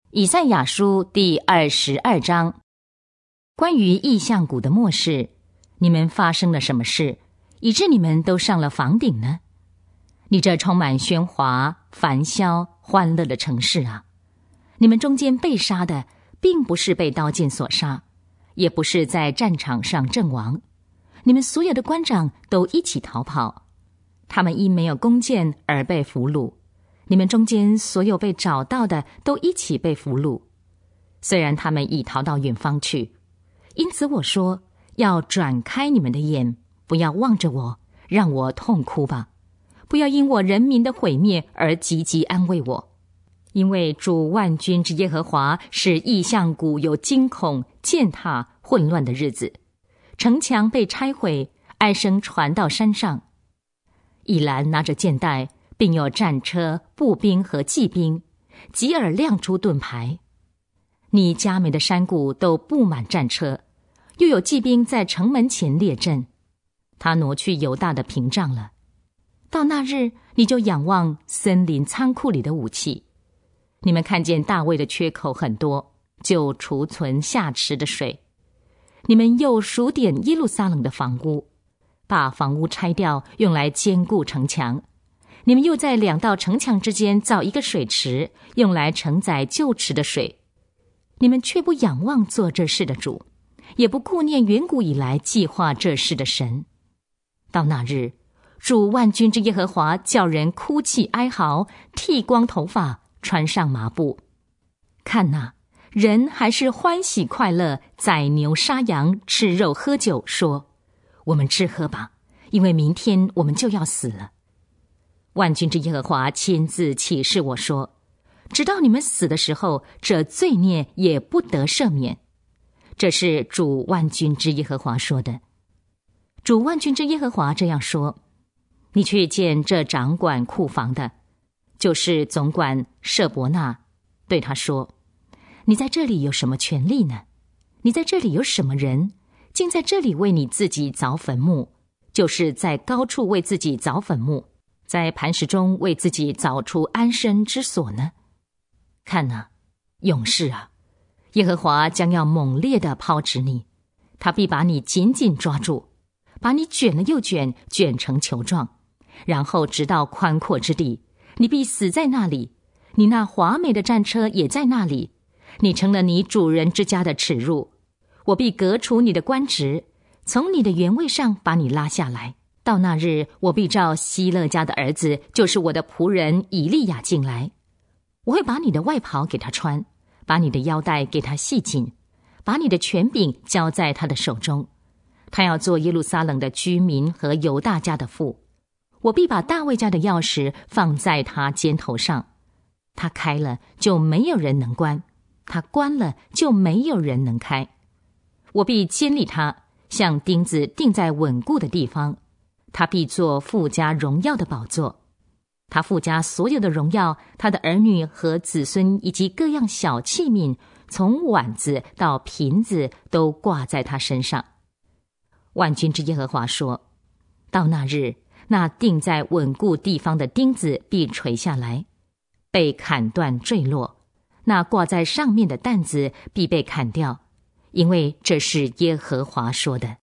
以赛亚书第22章，关于异象谷的末世，你们发生了什么事，以致你们都上了房顶呢？你这充满喧哗、繁嚣、欢乐的城市啊！你们中间被杀的，并不是被刀剑所杀，也不是在战场上阵亡。你们所有的官长都一起逃跑，他们因没有弓箭而被俘虏。你们中间所有被找到的都一起被俘虏，虽然他们已逃到远方去。因此我说，要转开你们的眼，不要望着我，让我痛哭吧，不要因我人民的毁灭而积极安慰我。因为主万军之耶和华使异象谷有惊恐、践踏、混乱的日子，城墙被拆毁，哀声传到山上。以兰拿着箭袋，并有战车、步兵和骑兵，吉尔亮出盾牌。你佳美的山谷都布满战车，又有骑兵在城门前列阵。他挪去犹大的屏障了。到那日，你就仰望森林仓库里的武器。你们看见大卫的缺口很多，就储存下池的水。你们又数点耶路撒冷的房屋，把房屋拆掉，用来坚固城墙。你们又在两道城墙之间造一个水池，用来承载旧池的水。你们却不仰望做这事的主，也不顾念远古以来计划这事的神。到那日，主万军之耶和华叫人哭泣哀嚎，剃光头发，穿上麻布。看哪，人还是欢喜快乐，宰牛杀羊，吃肉喝酒，说：我们吃喝吧，因为明天我们就要死了。万军之耶和华亲自启示我说，直到你们死的时候，这罪孽也不得赦免。这是主万军之耶和华说的。主万军之耶和华这样说：你去见这掌管库房的，就是总管舍伯纳，对他说：你在这里有什么权利呢？你在这里有什么人，竟在这里为你自己凿坟墓，就是在高处为自己凿坟墓，在磐石中为自己凿出安身之所呢？看哪，勇士啊，耶和华将要猛烈地抛掷你，他必把你紧紧抓住，把你卷了又卷，卷成球状，然后直到宽阔之地，你必死在那里，你那华美的战车也在那里，你成了你主人之家的耻辱。我必革除你的官职，从你的原位上把你拉下来。到那日，我必召希勒家的儿子，就是我的仆人以利亚进来。我会把你的外袍给他穿，把你的腰带给他系紧，把你的权柄交在他的手中。他要做耶路撒冷的居民和犹大家的父。我必把大卫家的钥匙放在他肩头上。他开了，就没有人能关；他关了，就没有人能开。我必坚立他，像钉子钉在稳固的地方。他必做父家荣耀的宝座，他父家所有的荣耀，他的儿女和子孙以及各样小器皿，从碗子到瓶子，都挂在他身上。万军之耶和华说，到那日，那钉在稳固地方的钉子必垂下来，被砍断坠落，那挂在上面的担子必被砍掉，因为这是耶和华说的。